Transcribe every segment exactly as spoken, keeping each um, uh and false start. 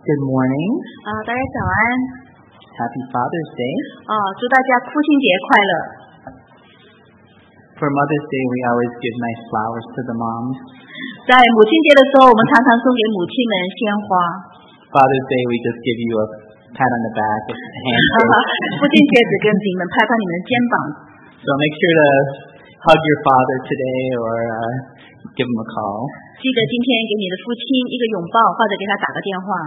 Good morning. 啊、大家早安。 Happy Father's Day. 啊、祝大家父亲节快乐。 For Mother's Day, we always give nice flowers to the moms. 在母亲节的时候，我们常常送给母亲们鲜花。 Father's Day, we just give you a pat on the back, a handshake. 父亲节只跟你们拍拍你们的肩膀。 So make sure to hug your father today or uh, give him a call. 记得今天给你的父亲一个拥抱，或者给他打个电话。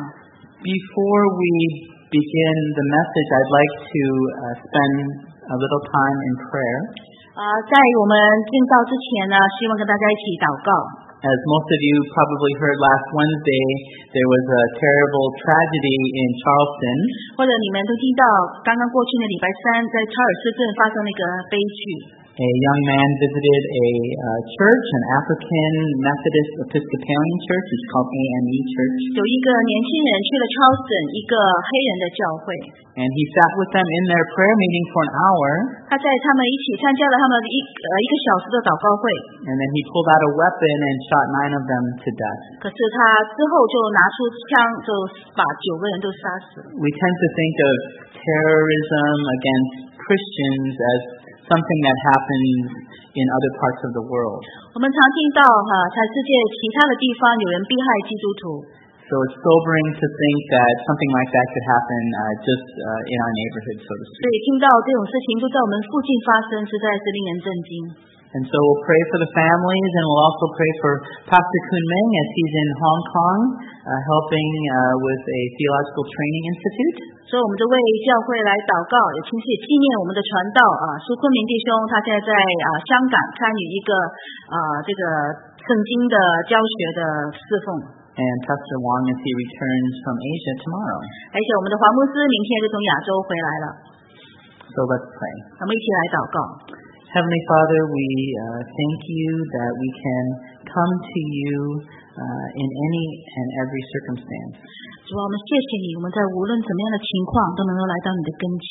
Before we begin the message, I'd like to uh, spend a little time in prayer. 啊、在我们进到之前呢，希望跟大家一起祷告。 As most of you probably heard last Wednesday, there was a terrible tragedy in Charleston. 或者你们都听到，刚刚过去的礼拜三，在查尔斯镇发生了一个悲剧。 A young man visited a uh, church, an African Methodist Episcopalian church. It's called A M E Church. 有一个年轻人去了 Charleston 一个黑人的教会， And he sat with them in their prayer meeting for an hour. 他在他们一起参加了他们一呃一个小时的祷告会。 And then he pulled out a weapon and shot nine of them to death. 可是他之后就拿出枪，就把九个人都杀死了。 We tend to think of terrorism against Christians as something that happens in other parts of the world. 我们常听到哈，在世界其他的地方有人逼害基督徒， So it's sobering to think that something like that could happen uh, just uh, in our neighborhood, so to 所 speak. 以听到这种事情就在我们附近发生，实在是令人震惊。 And so we'll pray for the families, and we'll also pray for Pastor Kunming as he's in Hong Kong, uh, helping uh, with a theological training institute. 所以我们就为教会来祷告，也同时也纪念我们的传道啊，苏坤明弟兄，他现在在啊香港参与一个啊这个圣经的教学的侍奉。 And Pastor Wang as he returns from Asia tomorrow. 而且我们的黄牧师明天就从亚洲回来了， So let's pray. 我们一起来祷告。 Heavenly Father, we uh, thank you that we can come to you uh, in any and every circumstance. 主啊，我们谢谢你，我们在无论怎么样的情况都能够来到你的跟前。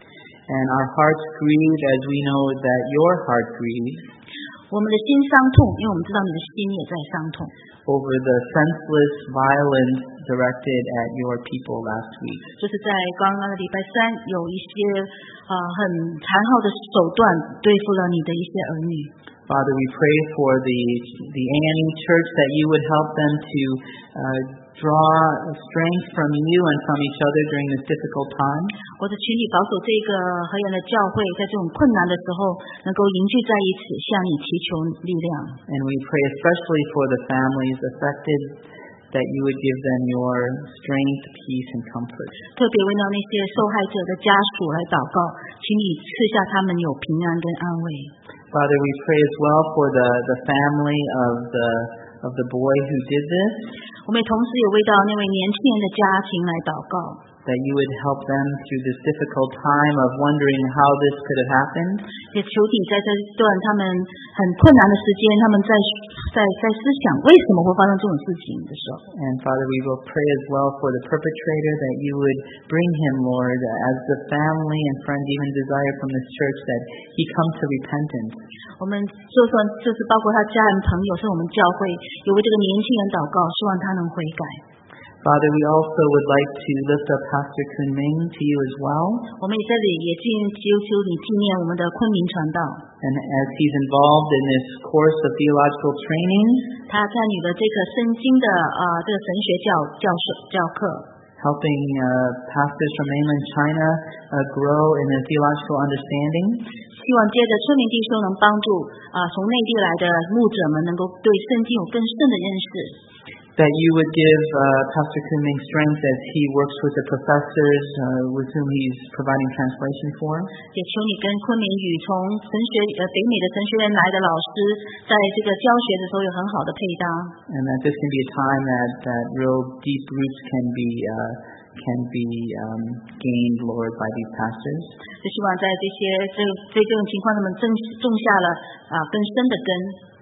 And our hearts grieve as we know that your heart grieves 我们的心伤痛，因为我们知道你的心也在伤痛。 over the senseless violence directed at your people last week. 就是在刚刚的礼拜三，有一些啊、呃、很残酷的手段对付了你的一些儿女。 Father, we pray for the the A M E Church that you would help them to uh, draw strength from you and from each other during this difficult time. 或者请你保守这个和人的教会，在这种困难的时候，能够凝聚在一起，向你祈求力量。 And we pray especially for the families affected, that you would give them your strength, peace, and comfort. 特别为到那些受害者的家属来祷告，请你赐下他们有平安跟安慰。 Father, we pray as well for the, the family of the of the boy who did this, 我们也同时也为到那位年轻人的家庭来祷告， that you would help them through this difficult time of wondering how this could have happened. 也求你在这段他们很困难的时间，他们在在在思想为什么会发生这种事情的时候。 And Father, we will pray as well for the perpetrator, that you would bring him, Lord, as the family and friends even desire from this church, that he come to repentance. 我们就算就是包括他家人朋友，是我们教会也为这个年轻人祷告，希望他能悔改。 Father, we also would like to lift up Pastor Kunming to you as well. 我们也在这里也进求求你纪念我们的昆明传道， And as he's involved in this course of theological training, 他参与了这个圣经的啊、呃、这个神学教教授教课， helping uh, pastors from mainland China uh, grow in their theological understanding. 希望接着村民弟兄能帮助啊、从内地来的牧者们能够对圣经有更深的认识。 That you would give uh, Pastor Kunming strength as he works with the professors uh, with whom he's providing translation for. 也求你跟昆明语从神学呃北美的神学院来的老师，在这个教学的时候有很好的配搭。 And that this can be a time that, that real deep roots can be uh, can be um, gained, Lord, by these pastors. 就希望在这些这这这种情况，他们种种下了啊更深的根。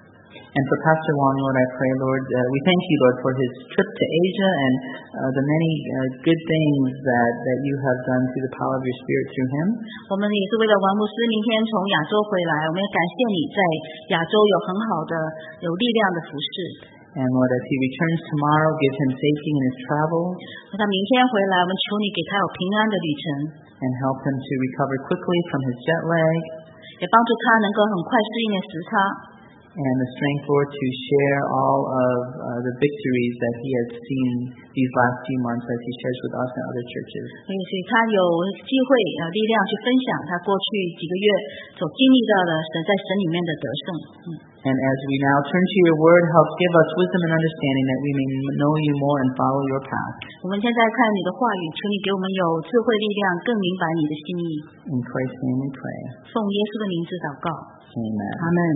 And for Pastor Wang, Lord, I pray, Lord, uh, we thank you, Lord, for his trip to Asia and uh, the many uh, good things that, that you have done through the power of your Spirit through him. 我们也是为了王牧师明天从亚洲回来，我们也感谢你在亚洲有很好的有力量的服侍。 And Lord, as he returns tomorrow, give him safety in his travels 那他明天回来，我们求你给他有平安的旅程， and help him to recover quickly from his jet lag 也帮助他能够很快适应的时差， and the strength, Lord, to share all of uh, the victories that he has seen these last few months as he shares with us and other churches. 所以他有机会呃力量去分享他过去几个月所经历到的神在神里面的得胜。嗯 And as we now turn to your word, help give us wisdom and understanding that we may know you more and follow your path. 我们现在看你的话语，求你给我们有智慧力量，更明白你的心意。 In Christ's name we pray. 奉耶稣的名字祷告， Amen. 阿门。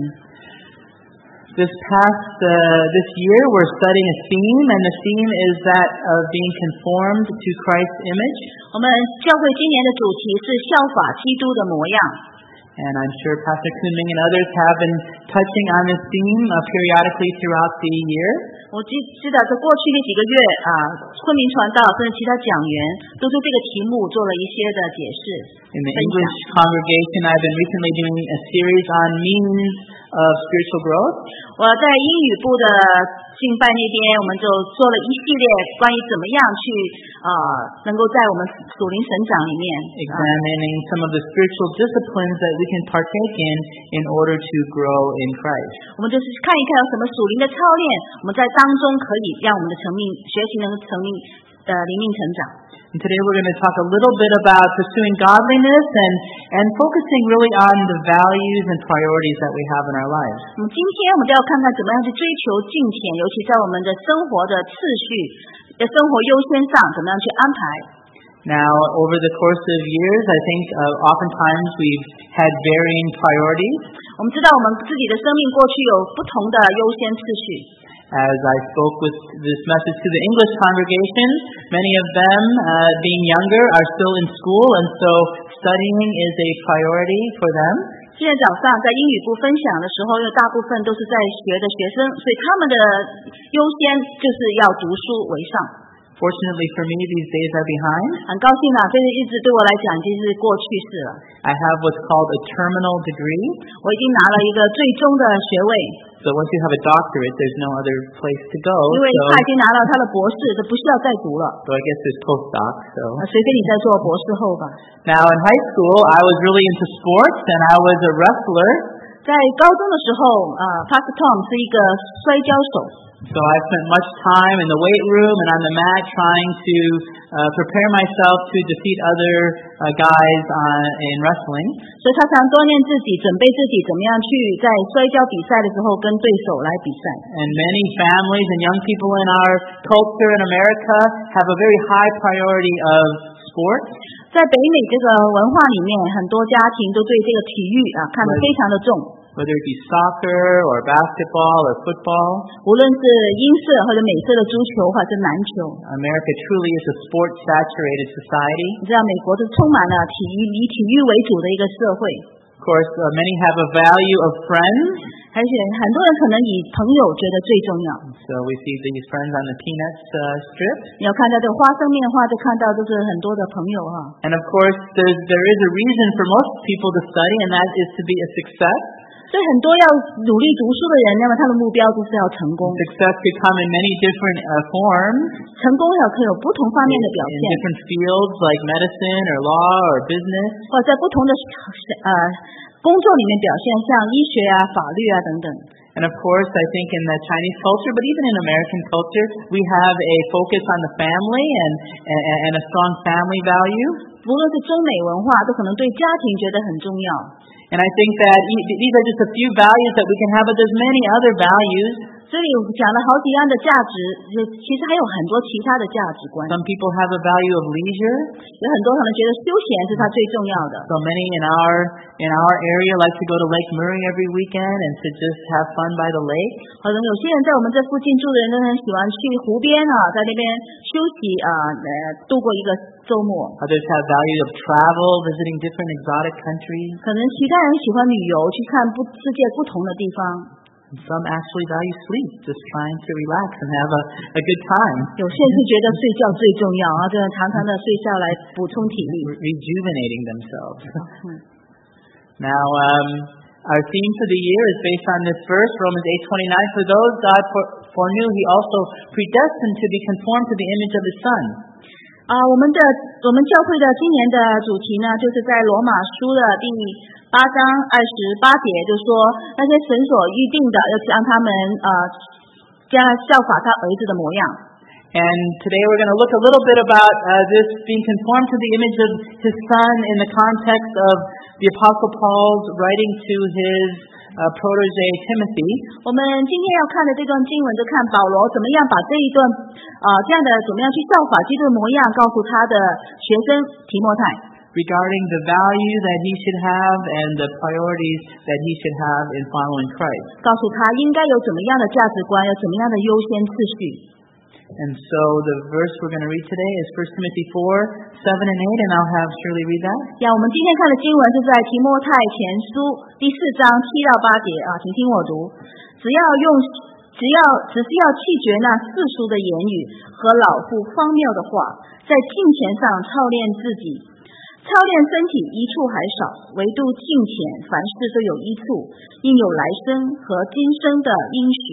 This past, uh, this year we're studying a theme, and the theme is that of being conformed to Christ's image. 我们教会今年的主题是效法基督的模样。 And I'm sure Pastor Kunming and others have been touching on this theme uh, periodically throughout the year. 我知知道在过去的几个月啊，昆明传道甚至其他讲员都对这个题目做了一些的解释。 In the English congregation, I've been recently doing a series on means of spiritual growth. 我在英语部的敬拜那边，我们就做了一系列关于怎么样去啊、呃，能够在我们属灵成长里面 examining some of the spiritual disciplines that we can partake in in order to grow in Christ. 我们就是看一看有什么属灵的操练，我们在当中可以让我们的生命学习能够成命呃灵命成长。 And today we're going to talk a little bit about pursuing godliness and and focusing really on the values and priorities that we have in our lives. 我们今天我们就要看看怎么样去追求敬虔，尤其在我们的生活的次序、的生活优先上，怎么样去安排。 Now, over the course of years, I think uh, oftentimes we've had varying priorities. 我们知道我们自己的生命过去有不同的优先次序。 As I spoke with this message to the English congregation, many of them, uh, being younger, are still in school, and so studying is a priority for them. 今天早上在英语部分享的时候，因为大部分都是在学的学生，所以他们的优先就是要读书为上。 Fortunately for me, these days are behind. 很高兴啊，这个日子对我来讲已经是过去式了。 I have what's called a terminal degree. 我已经拿了一个最终的学位， So once you have a doctorate, there's no other place to go. 因为 So, 他已经拿到他的博士，就不需要再读了。 so I guess there's postdoc. So 啊，随便你在做博士后吧。 now in high school, I was really into sports, and I was a wrestler. 在高中的时候，啊 ，Pastor Tom 是一个摔跤手。 So I spent much time in the weight room and on the mat trying to uh, prepare myself to defeat other uh, guys uh, in wrestling. 所以他常锻炼自己，准备自己怎么样去在摔跤比赛的时候跟对手来比赛。 And many families and young people in our culture in America have a very high priority of sports. 在北美这个文化里面，很多家庭都对这个体育啊看得非常的重。 Whether it be soccer or basketball or football. 无论是英式或者美式的足球或者是篮球。 America truly is a sports-saturated society. 你知道美国是充满了体育以体育为主的一个社会。 Of course, uh, many have a value of friends. 而且很多人可能以朋友觉得最重要。 So we see these friends on the Peanuts uh, strip. 你要看到这个花生面的话，就看到都是很多的朋友哈。 And of course, there's, there is a reason for most people to study, and that is to be a success. 所以很多要努力读书的人，那么他的目标就是要成功。 Success could come in many different uh, forms. 成功要可以有不同方面的表 In 现， different fields like medicine or law or business. 或者在不同的呃工作里面表现，像医学啊、法律啊等等。 And of course, I think in the Chinese culture, but even in American culture, we have a focus on the family and, and, and a strong family value. 无论是中美文化，都可能对家庭觉得很重要。 And I think that these are just a few values that we can have, but there's many other values. 这里讲了好几样的价值，其实还有很多其他的价值观。 Some people have a value of leisure. 有很多可能觉得休闲是他最重要的。 So many in our in our area like to go to Lake Murray every weekend and to just have fun by the lake. 可能有些人在我们这附近住的人都很喜欢去湖边啊，在那边休息啊，呃，度过一个周末。 Others have value of travel, visiting different exotic countries. 可能其他人喜欢旅游，去看不世界不同的地方。 Some actually value sleep, just trying to relax and have a, a good time. 有些人是觉得睡觉最重要啊，这样常常的睡觉来补充体力。 Re- rejuvenating themselves. Now, um, Our theme for the year is based on this verse, Romans eight twenty-nine. For those God foreknew, He also predestined to be conformed to the image of His Son. 啊、呃，我们的我们教会的今年的主题呢，就是在罗马书的第八章二十八节，就是说那些神所预定的，要让他们呃将效法他儿子的模样。 And today we're going to look a little bit about uh, this being conformed to the image of His Son in the context of the Apostle Paul's writing to his uh, protege Timothy. 我们今天要看的这段经文，就看保罗怎么样把这一段呃这样的怎么样去效法基督的模样，告诉他的学生提摩太。 Regarding the value that he should have and the priorities that he should have in following Christ. 告诉他应该有怎么样的价值观，有怎么样的优先次序。 And so the verse we're going to read today is First Timothy four, seven and eight, and I'll have Shirley read that. 呀，我们今天看的经文是在提摩太前书第四章七到八节啊，请听我读。只要用，只要只是要弃绝那世俗的言语和老妇荒谬的话，在敬虔上操练自己。操练身体一处还少，唯独敬虔凡事都有一处，应有来生和今生的应许。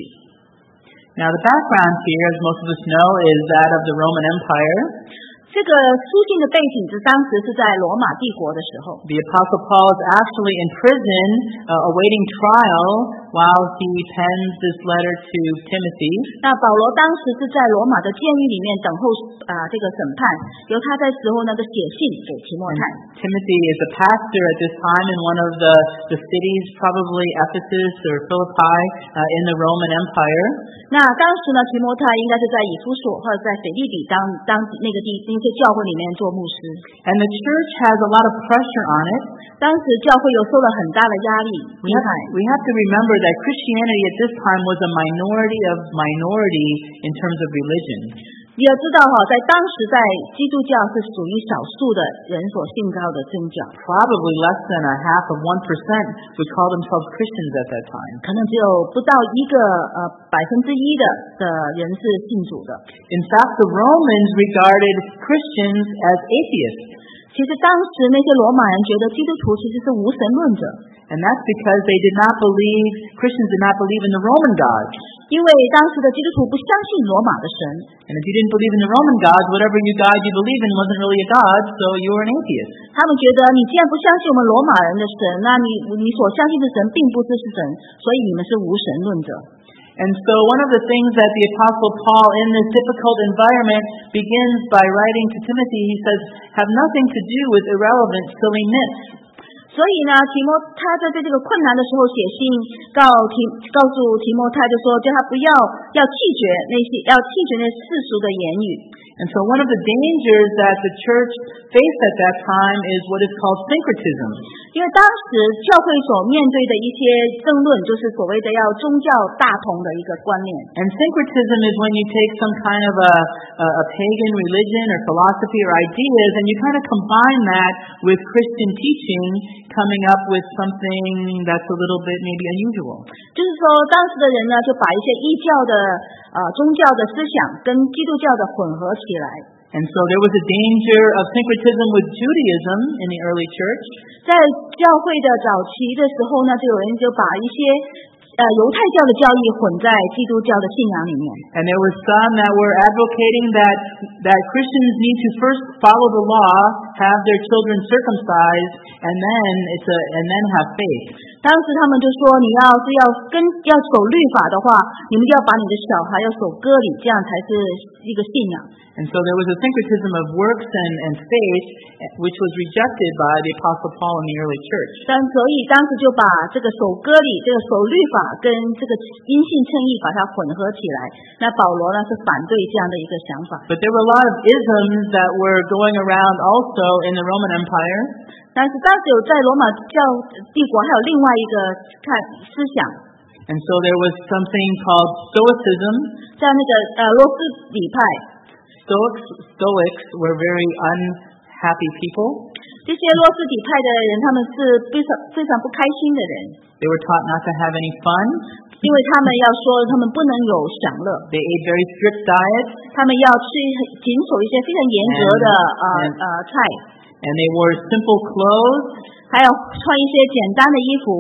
Now the background here, as most of us know, is that of the Roman Empire. 这个书信的背景是当时是在罗马帝国的时候。 The Apostle Paul is actually in prison, uh, awaiting trial, while he pens this letter to Timothy. 那保罗当时是在罗马的监狱里面等候啊、呃、这个审判，由他在时候呢就写信给提摩太。 Timothy is a pastor at this time in one of the, the cities, probably Ephesus or Philippi, uh, in the Roman Empire. 那当时呢，提摩太应该是在以弗所或者在腓立比当当那个地那些教会里面做牧师。 And the church has a lot of pressure on it. 当时教会有受了很大的压力。 We have, we have to remember that Christianity at this time was a minority of minority in terms of religion. 你要知道哈，在当时在基督教是属于少数的人所信靠的宗教。 Probably less than a half of one percent would call themselves Christians at that time. 可能只有不到一个呃百分之一的的人是信主的。 In fact, the Romans regarded Christians as atheists. 其实当时那些罗马人觉得基督徒其实是无神论者。 And that's because they did not believe, Christians did not believe in the Roman gods. 因为当时的基督徒不相信罗马的神。 And if you didn't believe in the Roman gods, whatever you God you believe in wasn't really a god, so you were an atheist. 他们觉得你既然不相信我们罗马人的神，那你你所相信的神并不是是神，所以你们是无神论者。 And so one of the things that the Apostle Paul in this difficult environment begins by writing to Timothy, he says, have nothing to do with irrelevant, silly myths. 所以呢，提摩他在这个困难的时候写信告提告诉提摩太，就说叫他不要要弃绝那些要弃绝那世俗的言语。 And so one of the dangers that the church faced at that time is what is called syncretism. 因为当时教会所面对的一些争论，就是所谓的要宗教大同的一个观念。 And syncretism is when you take some kind of a, a, a pagan religion or philosophy or ideas and you kind of combine that with Christian teaching, coming up with something that's a little bit maybe unusual. 就是说，当时的人呢，就把一些异教的呃宗教的思想跟基督教的混合起来。 And so there was a danger of syncretism with Judaism in the early church. 在教会的早期的时候呢，就有人就把一些呃犹太教的教义混在基督教的信仰里面。 And there were some that were advocating that that Christians need to first follow the law, have their children circumcised, and then it's a and then have faith. 当时他们就说，你要是要跟要守律法的话，你们就要把你的小孩要守割礼，这样才是一个信仰。 And so there was a syncretism of works and, and faith, which was rejected by the Apostle Paul in the early church. 但所以当时就把这个守割礼、这个守律法跟这个因信称义把它混合起来。那保罗呢是反对这样的一个想法。 But there were a lot of isms that were going around also in the Roman Empire. 但是当时有在罗马教帝国还有另外一个看思想。 And so there was something called Stoicism. 在那个呃罗斯底派。 Stoics, Stoics were very unhappy people. 这些罗斯底派的人，他们是非常非常不开心的人。 They were taught not to have any fun. 因为他们要说，他们不能有享乐。 They ate very strict diets. 他们要吃谨守一些非常严格的呃呃菜。 And they wore simple clothes. 还要穿一些简单的衣服。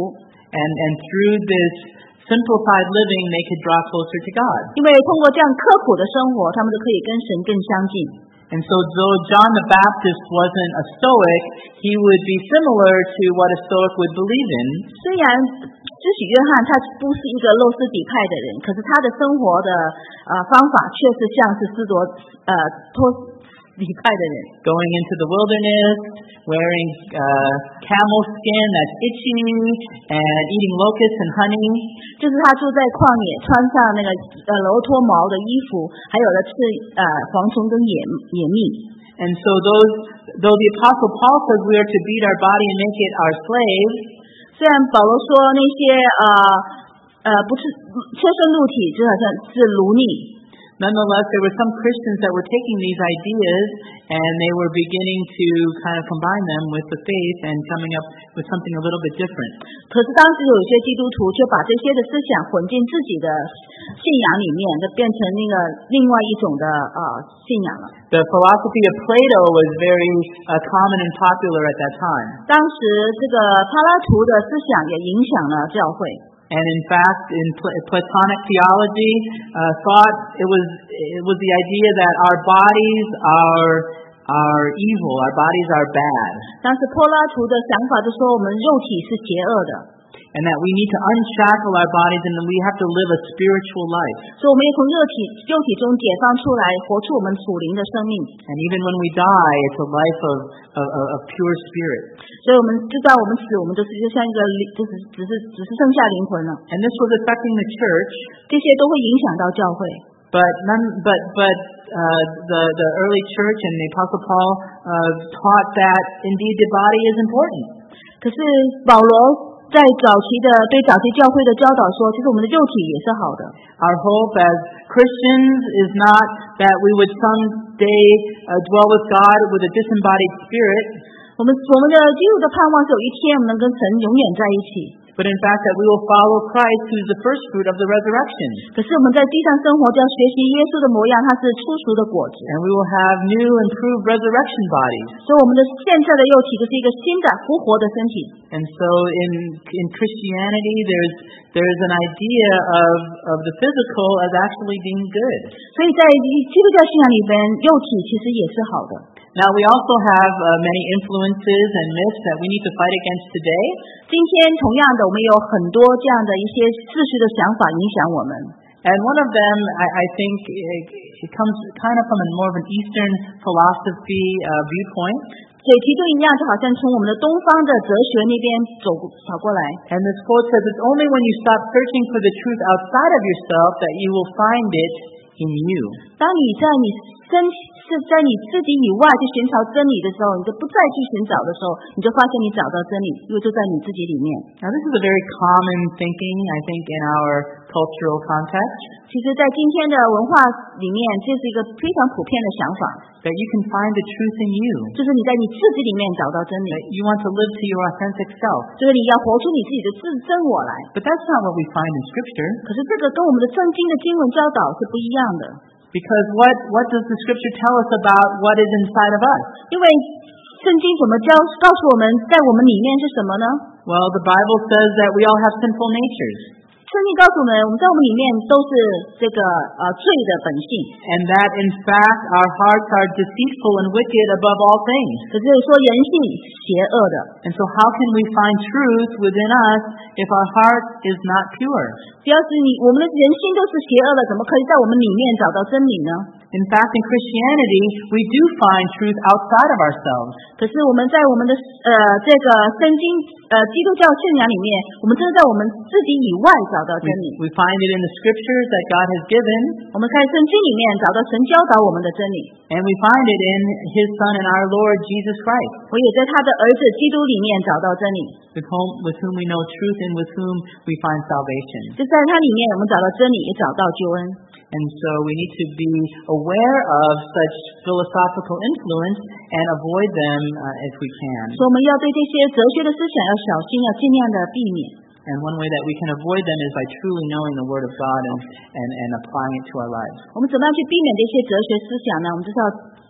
And, and through this simplified living, they could draw closer to God. 因为通过这样刻苦的生活，他们就可以跟神更相近。 And so though John the Baptist wasn't a Stoic, he would be similar to what a Stoic would believe in. 虽然施洗约翰他不是一个洛斯底派的人，可是他的生活的呃方法却是像是斯多呃托斯底派的人。 Going into the wilderness, wearing uh, camel skin that's itchy, and eating locusts and honey. 就是他住在旷野，穿上那个呃骡驼毛的衣服，还有了吃呃蝗虫跟野野蜜。 And so those, though the Apostle Paul says we are to beat our body and make it our slave, 虽然保罗说那些呃呃不是切身肉体，就好像是奴隶。 nonetheless, there were some Christians that were taking these ideas and they were beginning to kind of combine them with the faith and coming up with something a little bit different. 可是当时有一些基督徒却把这些的思想混进自己的信仰里面，就变成那个另外一种的呃信仰了。 The philosophy of Plato was very uh, common and popular at that time. 当时这个柏拉图的思想也影响了教会。 And in fact, in Platonic theology, uh, thought it was it was the idea that our bodies are are evil, our bodies are bad. 当时柏拉图的想法就说我们肉体是邪恶的。 And that we need to unshackle our bodies and we have to live a spiritual life. 所以我们也从肉体肉体中解放出来，活出我们属灵的生命。 And even when we die, it's a life of of, of pure spirit. 所以我们知道我们死，我们就是就像一个就是只是只是剩下灵魂了。 And this was affecting the church. 这些都会影响到教会。 But none, but but uh, the the early church and the Apostle Paul uh, taught that indeed the body is important. 可是保罗在早期的对早期教会的教导说，其实我们的肉体也是好的。 Our hope as Christians is not that we would someday uh, dwell with God with a disembodied spirit. 我们我们的基督的盼望是有一天我们能跟神永远在一起。 But in fact that we will follow Christ who is the first fruit of the resurrection. 可是我们在地上生活就要学习耶稣的模样，他是初熟的果子。 And we will have new improved resurrection bodies. 所以我们的现在的肉体就是一个新的复活的身体。 And so in in Christianity there's there's an idea of of the physical as actually being good. 所以在基督教信仰里边，肉体其实也是好的。 Now we also have uh, many influences and myths that we need to fight against today. 今天同样的，我们有很多这样的一些世俗的想法影响我们。 And one of them, I, I think, it, it comes kind of from a more of an Eastern philosophy uh, viewpoint. 所以其中一样就好像从我们的东方的哲学那边走跑过来。 And this quote says, "It's only when you stop searching for the truth outside of yourself that you will find it in you." 当你在你身是在你自己以外去寻找真理的时候，你就不再去寻找的时候，你就发现你找到真理，因为就在你自己里面。 Now this is a very common thinking, I think, in our cultural context. 其实在今天的文化里面，这是一个非常普遍的想法。 That you can find the truth in you. 就是你在你自己里面找到真理。 That you want to live to your authentic self. 就是你要活出你自己的自真我来。 But that's not what we find in Scripture. 可是这个跟我们的圣经的经文教导是不一样的。 Because what what does the Scripture tell us about what is inside of us? 因为圣经怎么教告诉我们在我们里面是什么呢？ Well, the Bible says that we all have sinful natures. 圣经告诉我们，我们在我们里面都是这个呃罪的本性。 And that in fact our hearts are deceitful and wicked above all things. 可是说人性邪恶的。 And so how can we find truth within us if our heart is not pure? 只要是你我们的人心都是邪恶的，怎么可以在我们里面找到真理呢？ In fact, in Christianity, we do find truth outside of ourselves. 可是我们在我们的呃这个圣经呃基督教信仰里面，我们真的在我们自己以外找到真理。 We, we find it in the scriptures that God has given. 我们在圣经里面找到神教导我们的真理。 And we find it in His Son and our Lord Jesus Christ. 我也在他的儿子基督里面找到真理。 With whom, with whom we know truth and with whom we find salvation. 就在他里面，我们找到真理，也找到救恩。 And so we need to be aware of such philosophical influence and avoid them uh, if we can. 所以我们要对这些哲学的思想要小心，要尽量的避免。 And one way that we can avoid them is by truly knowing the Word of God and, and, and applying it to our lives. 我们怎么样去避免这些哲学思想呢？我们就是要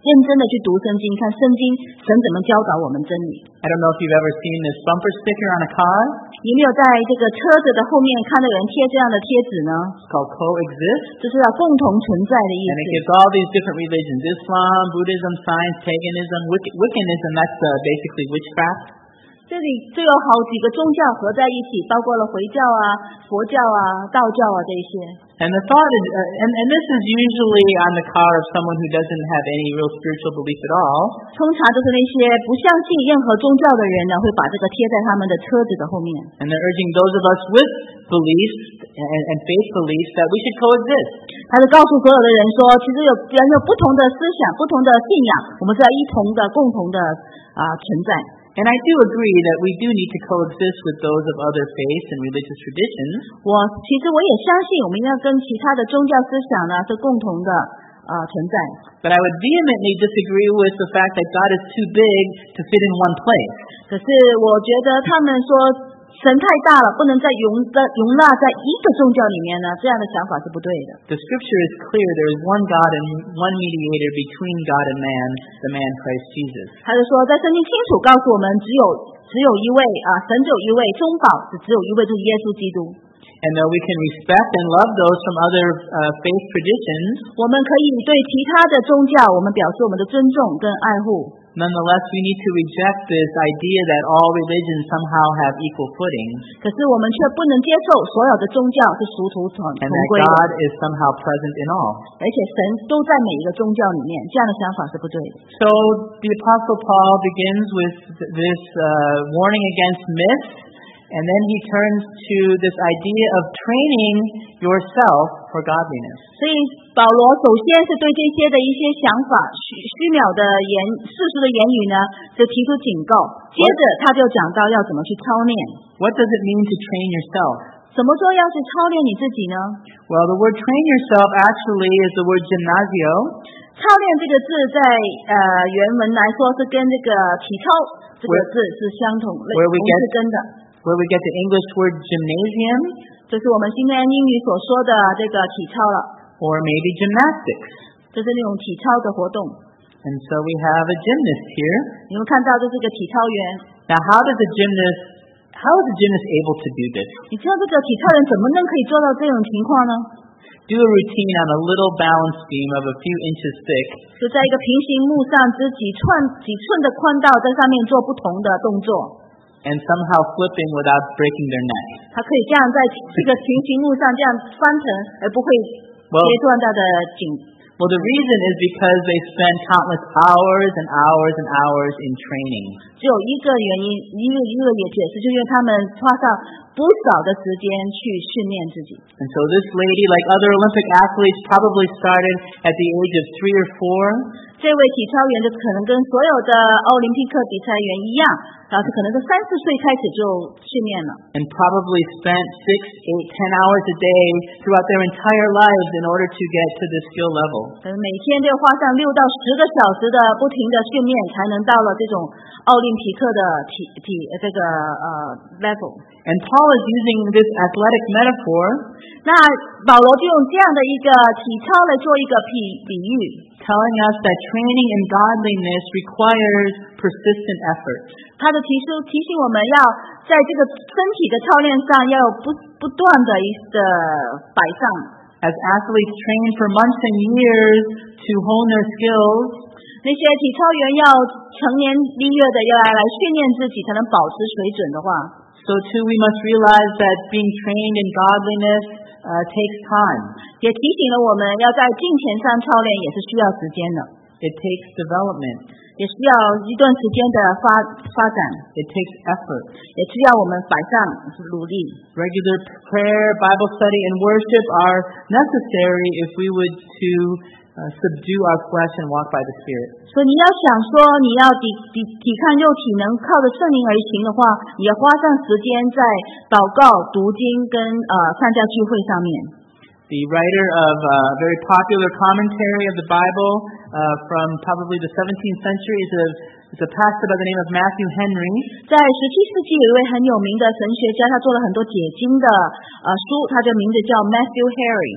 认真的去读圣经，看圣经神怎么教导我们真理。 I don't know if you've ever seen this bumper sticker on a car. 你有没有在这个车子的后面看到有人贴这样的贴纸呢？ It's called coexist. 就是要共同存在的意 And it 思。 gives all these different religions: Islam, Buddhism, science, paganism, Wic- Wiccanism. That's uh, basically witchcraft. 这里就有好几个宗教合在一起，包括了回教啊、佛教啊、道教啊这些。 And the thought is, uh, and, and this is usually on the car of someone who doesn't have any real spiritual belief at all. 通常都是那些不相信任何宗教的人呢，会把这个贴在他们的车子的后面。 And they're urging those of us with beliefs and, and faith beliefs that we should coexist. 他就告诉所有的人说，其实有人有不同的思想、不同的信仰，我们是要一同的、共同的啊、存在。 And I do agree that we do need to coexist with those of other faiths and religious traditions. 我其实我也相信，我们要跟其他的宗教思想呢是共同的啊、存在。 But I would vehemently disagree with the fact that God is too big to fit in one place. 可是我觉得他们说神太大了，不能再容的容纳在一个宗教里面呢，这样的想法是不对的。 The scripture is clear. There is one God and one mediator between God and man, the man Christ Jesus. 他就说，在圣经清楚告诉我们，只有只有一位啊，神只有一位，中保是只有一位，就是耶稣基督。 And though we can respect and love those from other uh, faith traditions, 我们可以对其他的宗教，我们表示我们的尊重跟爱护。 nonetheless, we need to reject this idea that all religions somehow have equal footing, 可是我们却不能接受所有的宗教是殊途同 and 同 that 归的， God is somehow present in all. 而且神都在每一个宗教里面，这样的想法是不对的。 So the Apostle Paul begins with th- this uh, warning against myths, and then he turns to this idea of training yourself for godliness. 所以保罗首先是对这些的一些想法、虚虚渺的言、世俗的言语呢，就提出警告。接着他就讲到要怎么去操练。 What does it mean to train yourself? 怎么说要去操练你自己呢？ Well, the word train yourself actually is the word gymnasio, 操练这个字在呃原文来说是跟这个体操这个字是相同类 Where we 同 get- 是跟的， where we get the English word gymnasium, 就是我们今天英语所说的这个体操了， or maybe gymnastics. 就是那种体操的活动。 And so we have a gymnast here. 你们看到这是个体操员， Now, how does a gymnast, how is a gymnast able to do this? 你知道这个体操人怎么能可以做到这种情况呢？ Do a routine on a little balance beam of a few inches thick, 就在一个平行木上之几寸几寸的宽道，在上面做不同的动作， and somehow flipping without breaking their neck. 他可以这样在这个平行木上这样翻腾，而不会 well, 跌断他的颈。 well, the reason is because they spend countless hours and hours and hours in training. 只有一个原因，一个一个也解释，就是因为他们花上不少的时间去训练自己。 And so this lady, like other Olympic athletes, probably started at the age of three or four. 这位体操员就可能跟所有的奥林匹克比赛员一样，然后是可能是三四岁开始就训练了， and probably spent six, eight, ten hours a day throughout their entire lives in order to get to this skill level. 可能每天就花上六到十个小时的不停的训练，才能到了这种奥林匹克的体体这个呃 level。 And Paul is using this athletic metaphor, 那保罗就用这样的一个体操来做一个比比喻， telling us that training in godliness requires persistent effort. 他的提出提醒我们要在这个身体的操练上要有不不断的一个摆上。 As athletes train for months and years to hone their skills, 那些体操员要成年立月的要来来训练自己，才能保持水准的话， so too we must realize that being trained in godliness uh, takes time. 也提醒了我们要在金钱上操练也是需要时间的， It takes development. 也需要一段时间的发发展， It takes effort. 也需要我们摆上努力。 Regular prayer, Bible study, and worship are necessary if we would to uh, subdue our flesh and walk by the Spirit. 所以你要想说你要抵抵抵抗肉体能靠着圣灵而行的话，你要花上时间在祷告、读经跟呃参加聚会上面。 The writer of a very popular commentary of the Bible uh, from probably the seventeenth century is a, is a pastor by the name of Matthew Henry. 在十七世纪有一位很有名的神学家，他做了很多解经的呃书，他的名字叫 Matthew Henry。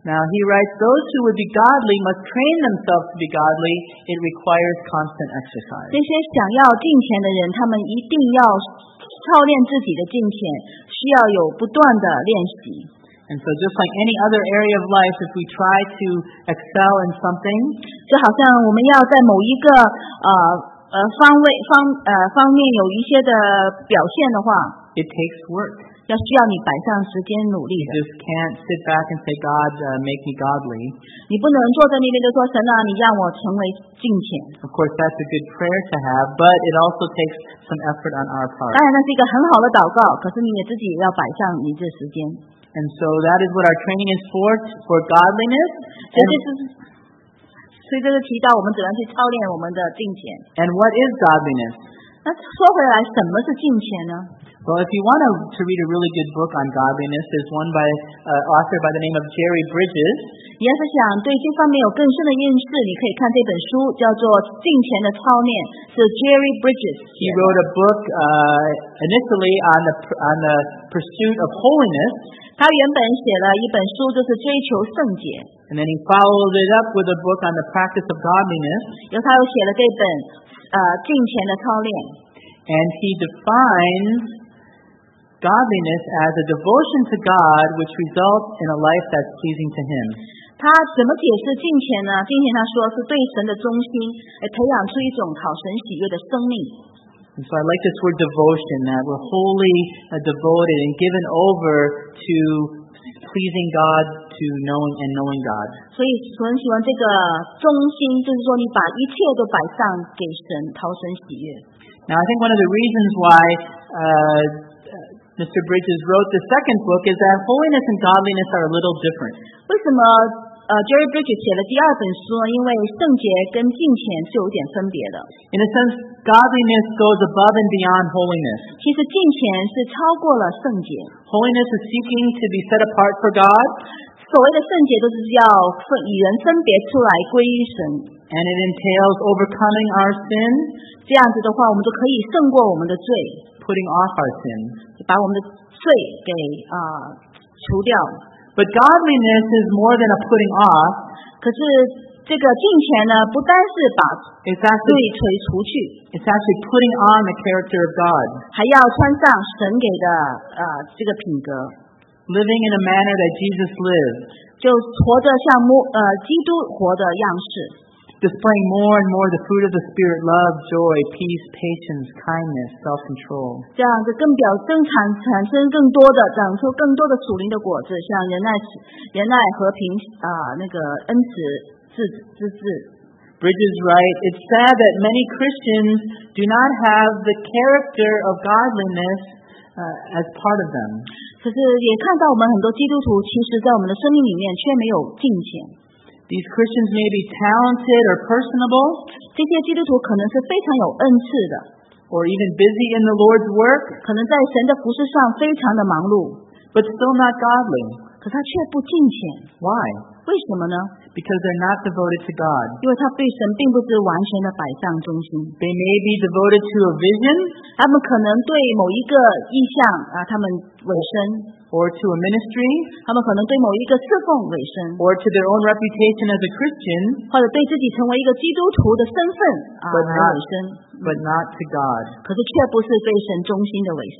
Now he writes, those who would be godly must train themselves to be godly. It requires constant exercise. 这些想要敬虔的人，他们一定要操练自己的敬虔，需要有不断的练习。 And so just like any other area of life, if we try to excel in something, 就好像我们要在某一个呃呃方位方呃方面有一些的表现的话， it takes work. 要需要你摆上时间努力 You 的。 just can't sit back and say, God, uh, make me godly. 你不能坐在那边就说神啊，你让我成为敬虔。 Of course, that's a good prayer to have, but it also takes some effort on our 当 part. 然那是一个很好的祷告，可是你也自己也要摆上你这时间。 And so that is what our training is for, for godliness. 所以这是，所以这是提到我们怎样去操练我们的敬虔。 And what is godliness? 那说回来，什么是敬虔呢？ Well, if you want to, to read a really good book on godliness, there's one by uh, author by the name of Jerry Bridges. 你要是想对这方面有更深的认识，你可以看这本书，叫做《敬虔的操练》，是 Jerry Bridges He 写的。 wrote a book uh, initially on the on the pursuit of holiness, 他原本写了一本书，就是追求圣洁， and then he followed it up with a book on the practice of godliness. 然后他又写了这本呃敬虔的操练。 And he defines godliness as a devotion to God which results in a life that's pleasing to Him. 他怎么解释敬虔呢？敬虔他说是对神的忠心，来培养出一种讨神喜悦的生命。 And so I like this word devotion, that we're wholly uh, devoted and given over to pleasing God, to knowing and knowing God. 所以我很喜欢这个忠心，就是说你把一切都摆上给神，讨神喜悦。 Now I think one of the reasons why uh, Mister Bridges wrote the second book is that holiness and godliness are a little different. 为什么呃 Jerry Bridges 写了第二本书呢？因为圣洁跟敬虔是有点分别的。 In a sense, godliness goes above and beyond holiness. 其实敬虔是超过了圣洁。 Holiness is seeking to be set apart for God, 所谓的圣洁，都是要分以人分别出来归于神。 and it entails overcoming our sin, 这样子的话，我们就可以胜过我们的罪， putting off our sin. 把我们的罪给啊、呃、除掉。 But godliness is more than a putting off. 可是这个敬虔呢，不单是把 It's 罪 actually, 除除去， it's actually putting on the character of God, 还要穿上神给的呃这个品格， living in a manner that Jesus lived, 就活着像摩呃基督活的样式， displaying more and more the fruit of the Spirit, love, joy, peace, patience, kindness, self-control. 这样子更表生产产生更多的长出更多的属灵的果子，像仁爱、仁爱、和平啊、那个恩慈、自自治。 Bridges write, it's sad that many Christians do not have the character of godliness uh, as part of them. 可是也看到我们很多基督徒，其实在我们的生命里面却没有敬虔。 These Christians may be talented or personable, 这些基督徒可能是非常有恩赐的， or even busy in the Lord's work, 可能在神的服饰上非常的忙碌， but still not godly. 可他却不敬虔。 Why? 为什么呢？ Because they're not devoted to God. 因为他对神并不是完全的摆上忠心， They may be devoted to a vision 他们可能对某一个意向啊，他们委身， or to a ministry 他们可能对某一个侍奉委身， or to their own reputation as a Christian, 或者对自己成为一个基督徒的身份啊 but 来 not, 委身， but not to God. 可是却不是对神忠心的委身。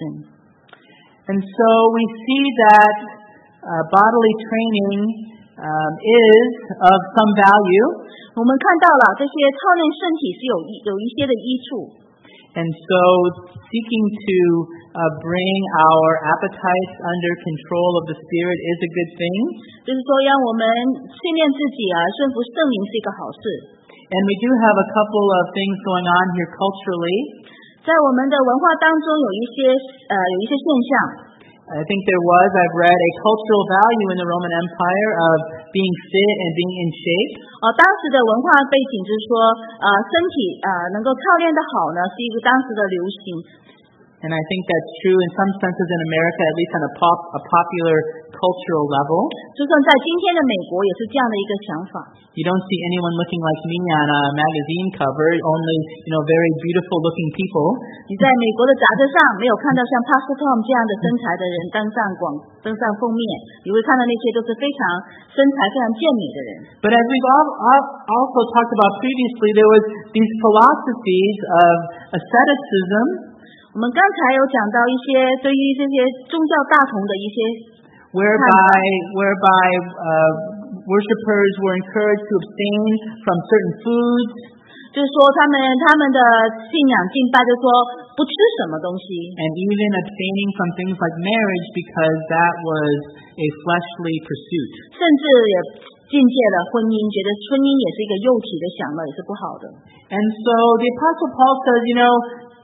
And so we see that uh, bodily training um, is of some value. 我们看到了这些操练身体是有一有一些的益处， And so seeking to uh, bring our appetites under control of the Spirit is a good thing. 就是说让我们训练自己啊，顺服圣灵是一个好事。 And we do have a couple of things going on here culturally. 在我们的文化当中有一些呃有一些现象， I think there was, I've read, a cultural value in the Roman Empire of being fit and being in shape. 哦，当时的文化背景就是说，呃，身体呃能够操练的好呢，是一个当时的流行。 And I think that's true in some senses in America, at least on a pop, a popular cultural level. 就算在今天的美国，也是这样的一个想法。 You don't see anyone looking like me on a magazine cover, only, you know, very beautiful looking people. 你在美国的杂志上没有看到像 Pastor Tom 这样的身材的人登上广登上封面，你会看到那些都是非常身材非常健美的人。 But as we've all, all, also talked about previously, there was these philosophies of asceticism. 我们刚才有讲到一些对于这些宗教大同的一些 whereby whereby uh, worshippers were encouraged to abstain from certain foods. 就是说他们他们的信仰敬拜就是说不吃什么东西 and even abstaining from things like marriage because that was a fleshly pursuit. 甚至也禁戒了婚姻，觉得婚姻也是一个肉体的享乐，也是不好的。 And so the Apostle Paul says, you know,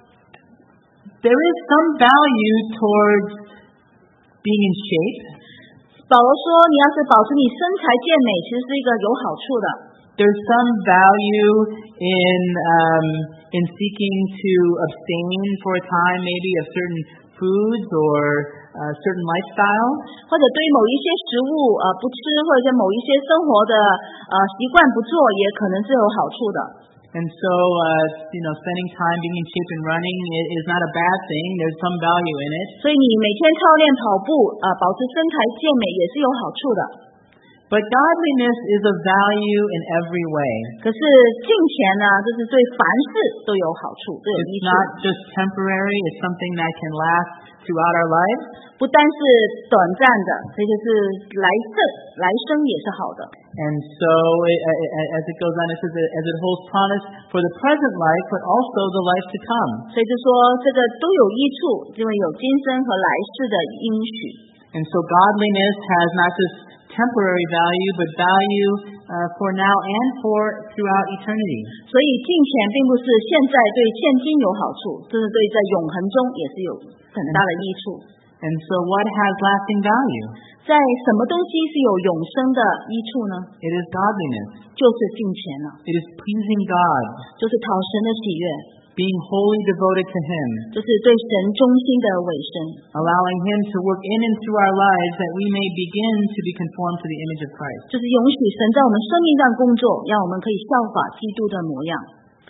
there is some value towards being in shape. 保罗说，你要是保持你身材健美，其实是一个有好处的。 There's some value in um, in seeking to abstain for a time, maybe of certain foods or uh, certain lifestyles. 或者对于某一些食物呃不吃，或者是某一些生活的呃习惯不做，也可能是有好处的。 And so, uh, you know, spending time being in shape and running is not a bad thing. There's some value in it. 所以你每天操练跑步，呃，保持身材健美也是有好处的。 But godliness is of value in every way. 可是敬虔呢，就是对凡事都有好处，都有益 It's 处。 not just temporary. It's something that can last throughout our lives. 不单是短暂的，这就是来生，来生也是好的。 And so, it, as it goes on, it says that as it holds promise for the present life, but also the life to come. 所以就说这个都有益处，因为有今生和来世的应许。 And so, godliness has not just temporary value, but value uh, for now and for throughout eternity. 所以敬虔并不是现在对现今有好处，这是对在永恒中也是有很大的益处。 And so, what has lasting value? 在什么东西是有永生的益处呢？ It is godliness. 就是敬虔了， It is pleasing God, 就是讨神的喜悦， being wholly devoted to Him, 就是对神忠心的委身， allowing Him to work in and through our lives that we may begin to be conformed to the image of Christ. 就是允许神在我们生命上工作，让我们可以效法基督的模样。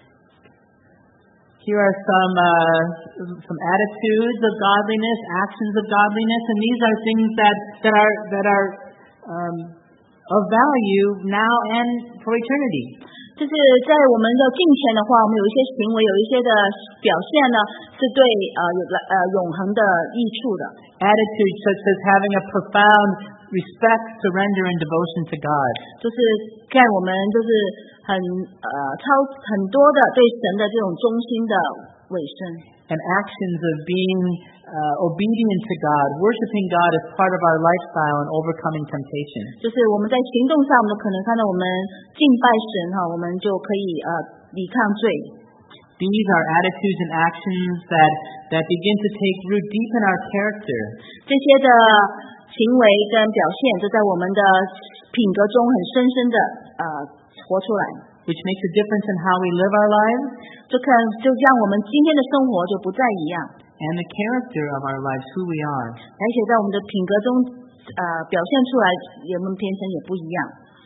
Here are some uh, some attitudes of godliness, actions of godliness, and these are things that that are that are um, of value now and for eternity. 就是在我们的敬虔的话，我们有一些行为，有一些的表现呢，是对呃有呃永恒的益处的。 Attitudes such as having a profound respect, surrender, and devotion to God. 就是在我们就是很呃超很多的对神的这种忠心的委身。 And actions of being uh, obedient to God, worshiping God as part of our lifestyle and overcoming temptation. 就是我们在行动上，我们可能看到我们敬拜神哈，我们就可以呃抵抗罪。 These are attitudes and actions that, that begin to take root deep in our character. 这些的行为跟表现，就在我们的品格中很深深的呃活出来。 Which makes a difference in how we live our lives 就看就让我们今天的生活就不再一样， and the character of our lives, who we are. 而且在我们的品格中呃表现出来，我们天生也不一样。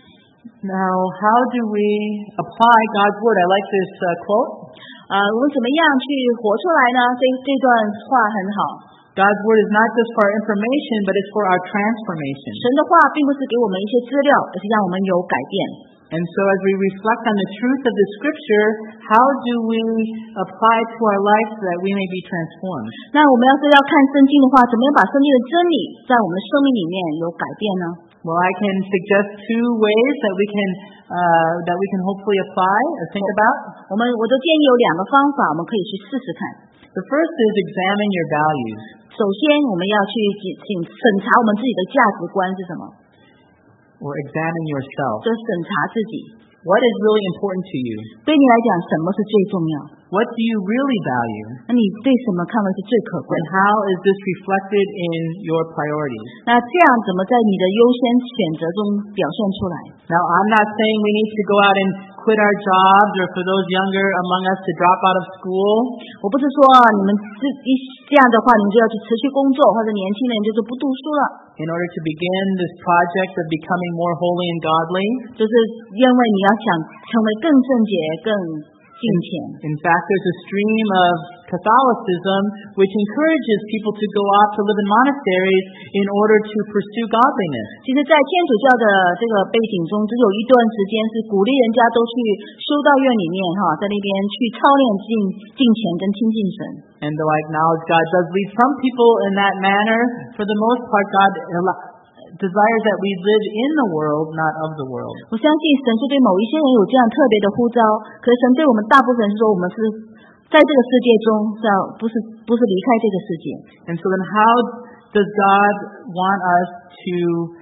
Now, how do we apply God's word? I like this uh, quote. 呃，我们怎么样去活出来呢？这这段话很好。 God's word is not just for our information, but it's for our transformation. 神的话并不是给我们一些资料，而是让我们有改变。 And so as we reflect on the truth of the scripture, how do we apply it to our life so that we may be transformed? 那我们要是要看圣经的话，怎么样把圣经的真理在我们的生命里面有改变呢？ Well, I can suggest two ways that we can uh, that we can hopefully apply or think about. 我们我都建议有两个方法，我们可以去试试看。 The first is examine your values. 首先，我们要去检审查我们自己的价值观是什么， Or examine yourself. 就是审查自己。 What is really important to you? 对你来讲，什么是最重要？ what do you really value? 那你对什么看为是最可贵 And how is this reflected in your priorities? 那这样怎么在你的优先选择中表现出来 Now, I'm not saying we need to go out and quit our jobs, or for those younger among us to drop out of school. 我不是说你们是一这样的话你们就要去辞去工作，或者年轻人就是不读书了 In order to begin this project of becoming more holy and godly. 就是因为你要想成为更圣洁更敬虔 In fact, there's a stream of Catholicism which encourages people to go off to live in monasteries in order to pursue godliness. 其实在天主教的这个背景中只有一段时间是鼓励人家都去修道院里面哈，在那边去操练敬敬虔跟亲近神 And though I acknowledge God does lead some people in that manner, for the most part God desires that we live in the world, not of the world. 我相信神是对某一些人有这样特别的呼召，可是神对我们大部分是说我们是在这个世界中，是要不是不是离开这个世界。 And so then how does God want us to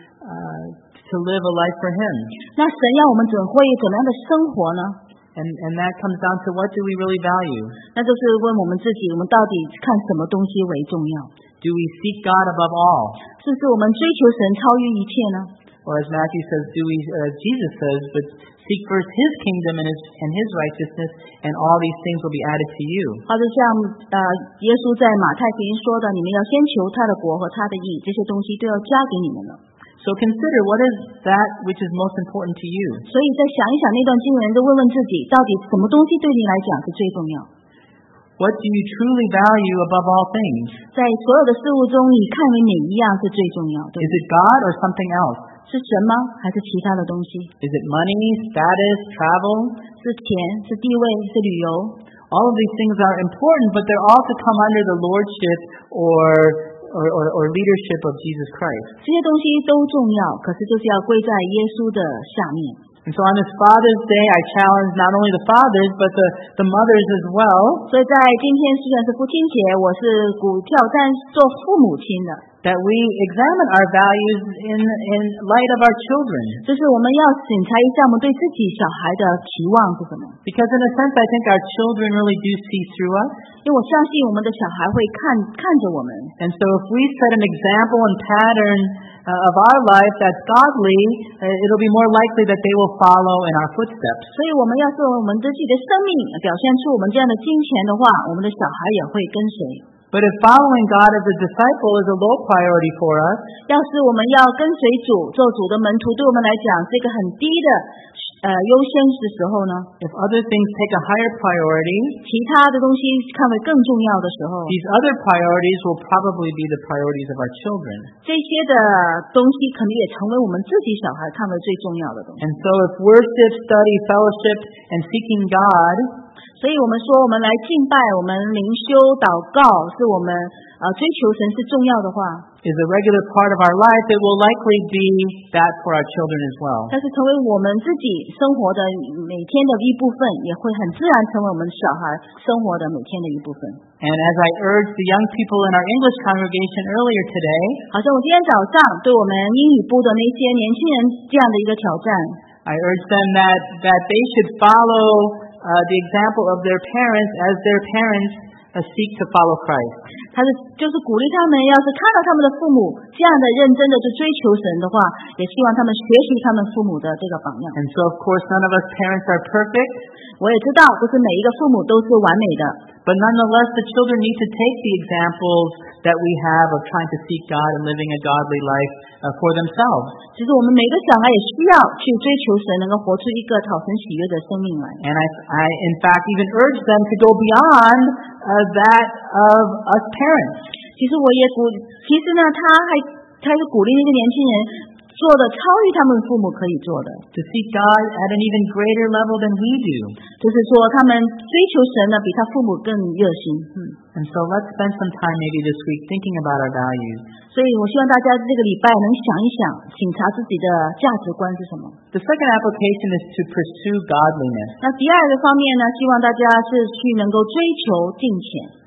uh, to live a life for Him? 那神要我们怎会怎么样的生活呢？ And and that comes down to what do we really value? 那就是问我们自己，我们到底看什么东西为重要？ Do we seek God above all? 是不是我们追求神超越一切呢？ Or as Matthew says, do we, as Jesus says, but seek first His kingdom and His and His righteousness, and all these things will be added to you. 或者像呃耶稣在马太福音说的，你们要先求他的国和他的义，这些东西都要加给你们了。 So consider what is that which is most important to you. 所以再想一想那段经文，就问问自己，到底什么东西对你来讲是最重要？ What do you truly value above all things? 在所有的事物中，你看为哪一样是最重要的？ Is it God or something else? 是神吗？还是其他的东西？ Is it money, status, travel? 是钱？是地位？是旅游？ All of these things are important, but they're all to come under the lordship or or, or, or leadership of Jesus Christ. 这些东西都重要，可是就是要归在耶稣的下面。 And so on this Father's Day, I challenge not only the fathers, but the, the mothers as well. 所以在今天虽然是父亲节，我是鼓挑战做父母亲的。 That we examine our values in in light of our children. 就是我们要检查一下我们对自己小孩的期望是什么。 Because in a sense, I think our children really do see through us. 因为我相信我们的小孩会看看着我们。 And so if we set an example and pattern uh, of our life that's godly, uh, it'll be more likely that they will follow in our footsteps. 所以我们要是我们自己的生命表现出我们这样的金钱的话，我们的小孩也会跟随。 But if following God as a disciple is a low priority for us, 要是我们要跟随主，做主的门徒，对我们来讲是一个很低的呃优先的时候呢， if other things take a higher priority, 其他的东西看为更重要的时候， these other priorities will probably be the priorities of our children. 这些的东西可能也成为我们自己小孩看为最重要的东西。 And so if worship, study, fellowship, and seeking God 所以我们说，我们来敬拜，我们灵修、祷告，是我们呃追求神是重要的话， is a regular part of our life, it will likely be that for our children as well. 但是成为我们自己生活的每天的一部分，也会很自然成为我们小孩生活的每天的一部分。 And as I urged the young people in our English congregation earlier today, 好像我今天早上对我们英语部的那些年轻人这样的一个挑战， I urged them that, that they should follow uh, the example of their parents as their parents uh, seek to follow Christ. 他是就是鼓励他们，要是看到他们的父母这样的认真的去追求神的话，也希望他们学习他们父母的这个榜样。 And so, of course, none of us parents are perfect, 我也知道，不是每一个父母都是完美的。 but nonetheless, the children need to take the examples that we have of trying to seek God and living a godly life uh, for themselves. 其实我们每个小孩也需要去追求神，能够活出一个讨神喜悦的生命来。 And I, I, in fact, even urge them to go beyond uh, that of us parents. 其实我也鼓，其实呢，他还他是鼓励那些年轻人做的超越他们父母可以做的， To seek God at an even greater level than we do. 就是说他们追求神呢，比他父母更热心。嗯， And so let's spend some time maybe this week thinking about our values. 所以我希望大家这个礼拜能想一想，检查自己的价值观是什么。 The second application is to pursue godliness. 那第二个方面呢，希望大家是去能够追求敬虔。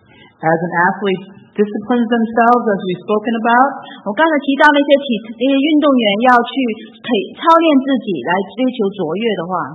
As an athlete disciplines themselves, as we've spoken about, 我刚才提到那些体那些运动员要去体操练自己来追求卓越的话， so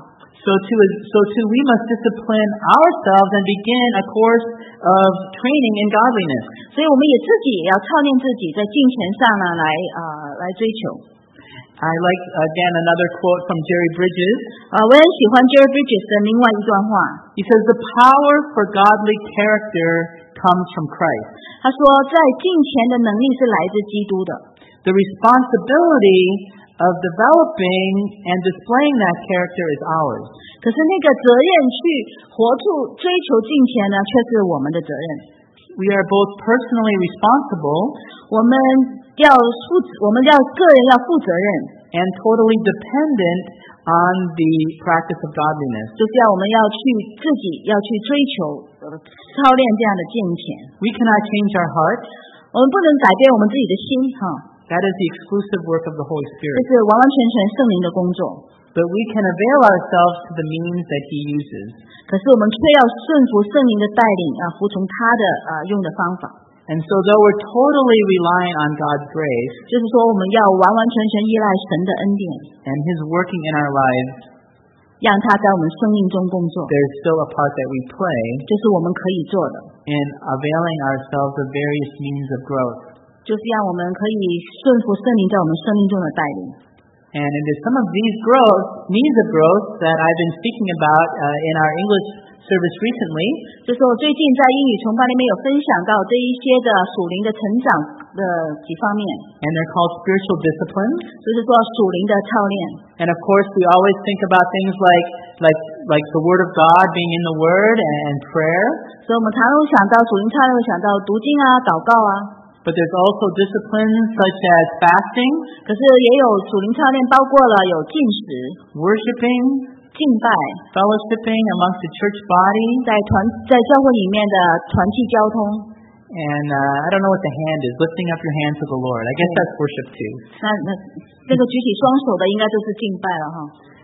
So too, so too, we must discipline ourselves and begin a course of training in godliness. 所以我们也自己也要操练自己，在敬虔上呢来呃来追求。 I like, again, another quote from Jerry Bridges. 啊、我很喜欢 Jerry Bridges 的另外一段话。 He says, the power for godly character comes from Christ. 他说，在敬虔的能力是来自基督的。 The responsibility of developing and displaying that character is ours. 可是那个责任去活出追求敬虔呢，却是我们的责任。 We are both personally responsible 我们要负，我们要个人要负责任， and totally dependent on the practice of godliness. 就是要我们要去自己要去追求呃操练这样的敬虔。 We cannot change our hearts. 我们不能改变我们自己的心哈， That is the exclusive work of the Holy 这 Spirit. 是完完全全圣灵的工作。 But we can avail ourselves to the means that He uses. 可是我们却要顺服圣灵的带领啊，服从他的啊用的方法。 And so though we're totally relying on God's grace 就是说，我们要完完全全依赖神的恩典， and His working in our lives, 让他在我们生命中工作， there's still a part that we play 这是我们可以做的， in availing ourselves of various means of growth. 就是让我们可以顺服圣灵在我们生命中的带领。 And it is some of these growth, means of growth, that I've been speaking about uh, in our English service recently. 就是我最近在英语崇拜里面有分享到这一些的属灵的成长的几方面， And they're called spiritual disciplines. 就是说属灵的操练。 And of course, we always think about things like, like, like the Word of God being in the Word and prayer. 所以我们常常会想到属灵操练，会想到读经啊、祷告啊。 But there's also disciplines such as fasting, 可是也有属灵操练，包括了有进食、 worshiping, 敬拜， fellowshipping amongst the church body, 在团在教会里面的团契交通。 and uh, I don't know what the hand is, lifting up your hand to the Lord. I guess that's worship too. 那那这个举起双手的，应该就是敬拜了哈。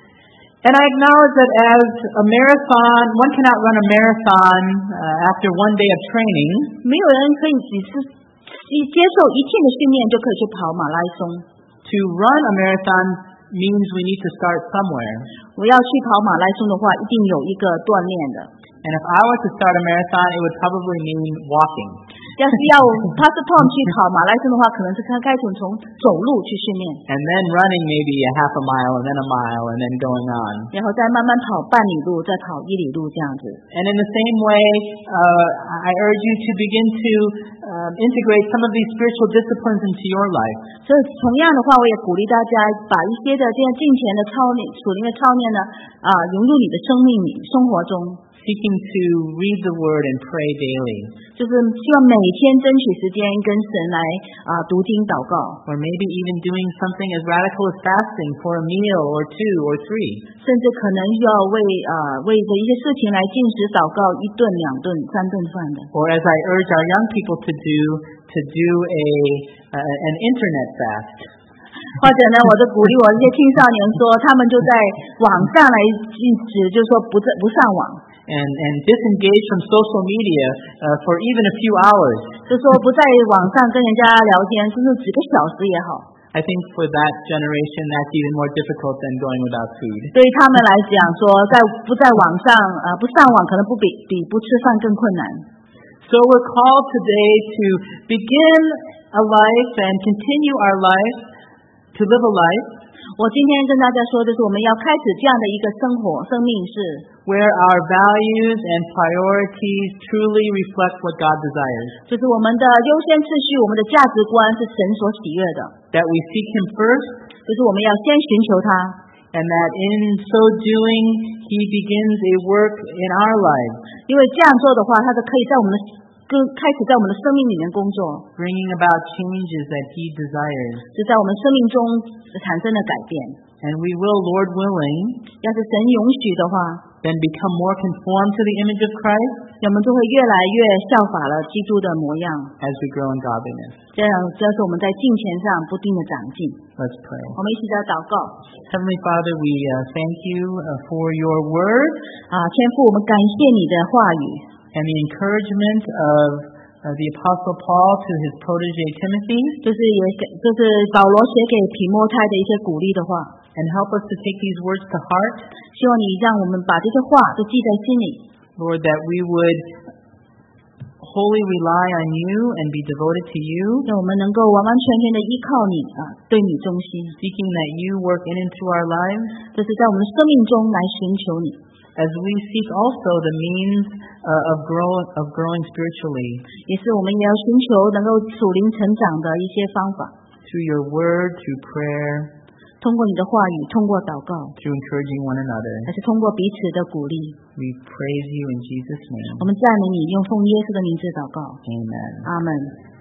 And I acknowledge that as a marathon, one cannot run a marathon uh, after one day of training. 没有人可以只是接受一天的训练就可以去跑马拉松。 To run a marathon means we need to start somewhere. 我要去跑马拉松的话，一定有一个锻炼的。 And if I were to start a marathon, it would probably mean walking. 要是要 Pastor Tom 去跑马拉松的话，可能是刚开始从走路去训练， And then running maybe a half a mile, and then a mile, and then going on. 然后再慢慢跑半里路，再跑一里路这样子。 And in the same way, uh, I urge you to begin to um, integrate some of these spiritual disciplines into your life. 所以同样的话，我也鼓励大家把一些的这样敬虔的操练、属灵的操练呢，啊、融入你的生命里、生活中。 Seeking to read the Word and pray daily. 就是希望每天争取时间跟神来啊、读经祷告， Or maybe even doing something as radical as fasting for a meal or two or three. 甚至可能要为啊、为着一些事情来进食祷告，一顿、两顿、三顿饭的。 Or as I urge our young people to do, to do a, uh, an internet fast. 或者呢，我就鼓励我一些青少年说，他们就在网上来进食，就是说不在不上网， And, and disengage from social media uh, for even a few hours. 就说不在网上跟人家聊天，甚至几个小时也好。 I think for that generation, that's even more difficult than going without food. 对于他们来讲，说在不在网上啊、不上网，可能不比比不吃饭更困难。 So we're called today to begin a life and continue our life, to live a life 我今天跟大家说，就是我们要开始这样的一个生活，生命是 where our values and priorities truly reflect what God desires. 就是我们的优先次序，我们的价值观是神所喜悦的， That we seek Him first, 就是我们要先寻求他， and that in so doing, He begins a work in our lives, 因为这样做的话，他就可以在我们的跟开始在我们的生命里面工作， bringing about changes that He desires. 就在我们生命中产生了改变。 And we will, Lord willing, 要是神允许的话， then become more conformed to the image of Christ 我们就会越来越效法了基督的模样， as we grow in godliness. 这样这是我们在敬虔上不定的长进。 Let's pray. 我们一起来祷告。 Heavenly Father, we uh, thank you uh, for your word 啊，天父，我们感谢你的话语， and the encouragement of Uh, the Apostle Paul to his protege Timothy, 就是也给就是保罗写给提摩太的一些鼓励的话， and help us to take these words to heart, 希望你让我们把这些话都记在心里。 Lord, that we would wholly rely on you and be devoted to you, 让我们能够完完全全的依靠你啊，对你忠心， seeking that you work in and through our lives, 这是在我们的生命中来寻求你， as we seek also the means uh, of, grow, of growing spiritually 也是我们也要寻求能够属灵成长的一些方法， through your word, through prayer, 通过你的话语，通过祷告， through encouraging one another. 还是通过彼此的鼓励。 We praise you in Jesus' name. 我们赞美你，用奉耶稣的名字祷告， Amen. 阿门。